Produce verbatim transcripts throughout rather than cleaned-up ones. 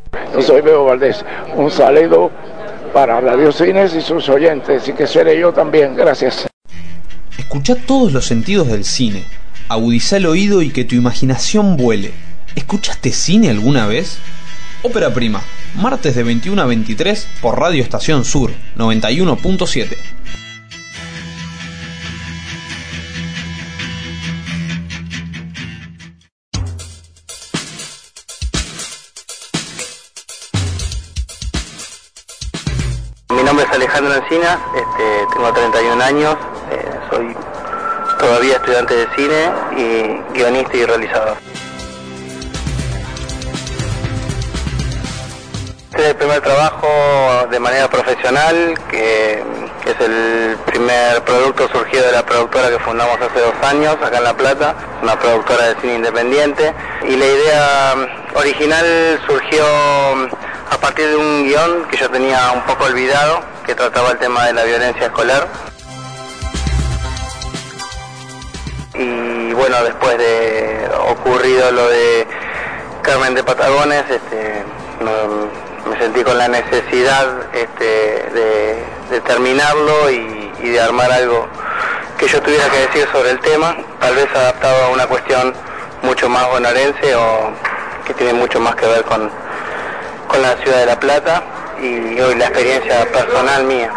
Yo soy Bebo Valdés. Un saludo para Radio Cines y sus oyentes, y que seré yo también. Gracias. Escuchá todos los sentidos del cine. Agudizá el oído y que tu imaginación vuele. ¿Escuchaste cine alguna vez? Ópera Prima, martes de veintiuno a veintitrés por Radio Estación Sur, noventa y uno punto siete. Mi nombre es Alejandro Encina, este, tengo treinta y un años, eh, soy todavía estudiante de cine y guionista y realizador. Este es el primer trabajo de manera profesional, que, que es el primer producto surgido de la productora que fundamos hace dos años, acá en La Plata, una productora de cine independiente, y la idea original surgió a partir de un guión que yo tenía un poco olvidado, que trataba el tema de la violencia escolar. Y bueno, después de ocurrido lo de Carmen de Patagones, este, no, me sentí con la necesidad este, de, de terminarlo y, y de armar algo que yo tuviera que decir sobre el tema, tal vez adaptado a una cuestión mucho más bonaerense o que tiene mucho más que ver con, con la ciudad de La Plata y hoy la experiencia personal mía.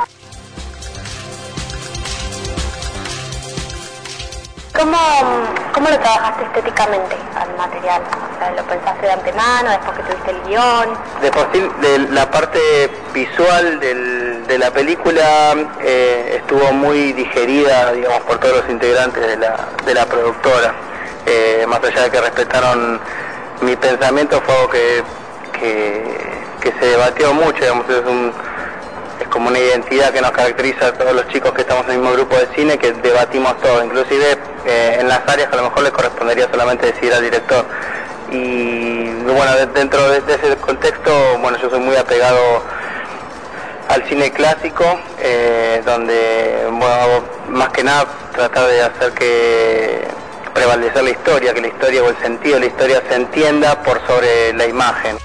¿Cómo, ¿Cómo lo trabajaste estéticamente al material? O sea, ¿lo pensaste de antemano, después que tuviste el guión? De por sí, de la parte visual del, de la película eh, estuvo muy digerida, digamos, por todos los integrantes de la, de la productora. Eh, más allá de que respetaron mi pensamiento, fue algo que, que, que se debatió mucho, digamos, es un... es como una identidad que nos caracteriza a todos los chicos que estamos en el mismo grupo de cine, que debatimos todo, inclusive eh, en las áreas que a lo mejor le correspondería solamente decidir al director. Y bueno, de, dentro de, de ese contexto, bueno, yo soy muy apegado al cine clásico, eh, donde, bueno, más que nada tratar de hacer que prevalecer la historia, que la historia o el sentido de la historia se entienda por sobre la imagen.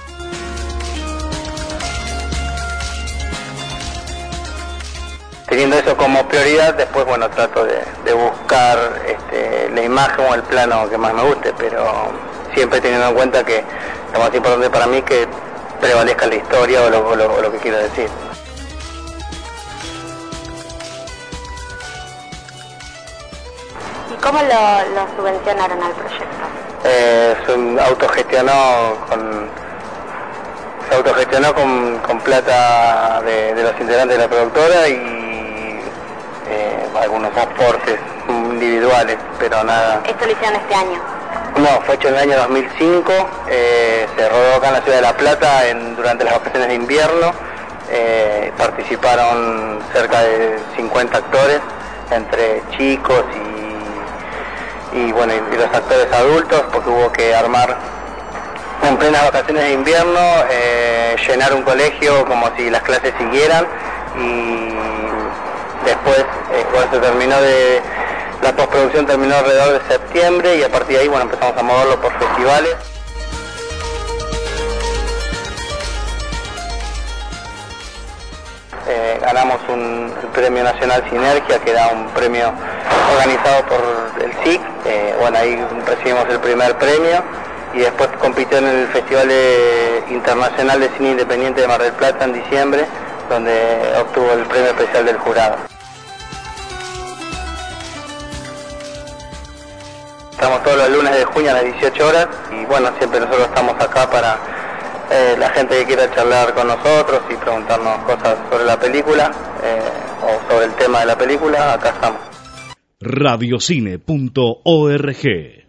Teniendo eso como prioridad, después bueno trato de, de buscar este, la imagen o el plano que más me guste, pero siempre teniendo en cuenta que lo más importante para mí es que prevalezca la historia o lo, o lo, o lo que quiero decir. ¿Y cómo lo, lo subvencionaron al proyecto? Eh, se autogestionó con se autogestionó con, con plata de, de los integrantes de la productora y Eh, algunos aportes individuales, pero nada. ¿Esto lo hicieron este año? No, fue hecho en el año dos mil cinco, eh, se rodó acá en la ciudad de La Plata en, durante las vacaciones de invierno, eh, participaron cerca de cincuenta actores, entre chicos y, y bueno, y, y los actores adultos, porque hubo que armar en plenas vacaciones de invierno, eh, llenar un colegio como si las clases siguieran y después, eh, cuando se terminó de... la postproducción terminó alrededor de septiembre y a partir de ahí, bueno, empezamos a moverlo por festivales. Eh, ganamos un el Premio Nacional Sinergia, que era un premio organizado por el S I C. Eh, bueno, ahí recibimos el primer premio y después compitió en el Festival de, Internacional de Cine Independiente de Mar del Plata en diciembre, donde obtuvo el premio especial del jurado. Estamos todos los lunes de junio a las dieciocho horas y bueno, siempre nosotros estamos acá para eh, la gente que quiera charlar con nosotros y preguntarnos cosas sobre la película eh, o sobre el tema de la película, acá estamos. radiocine punto org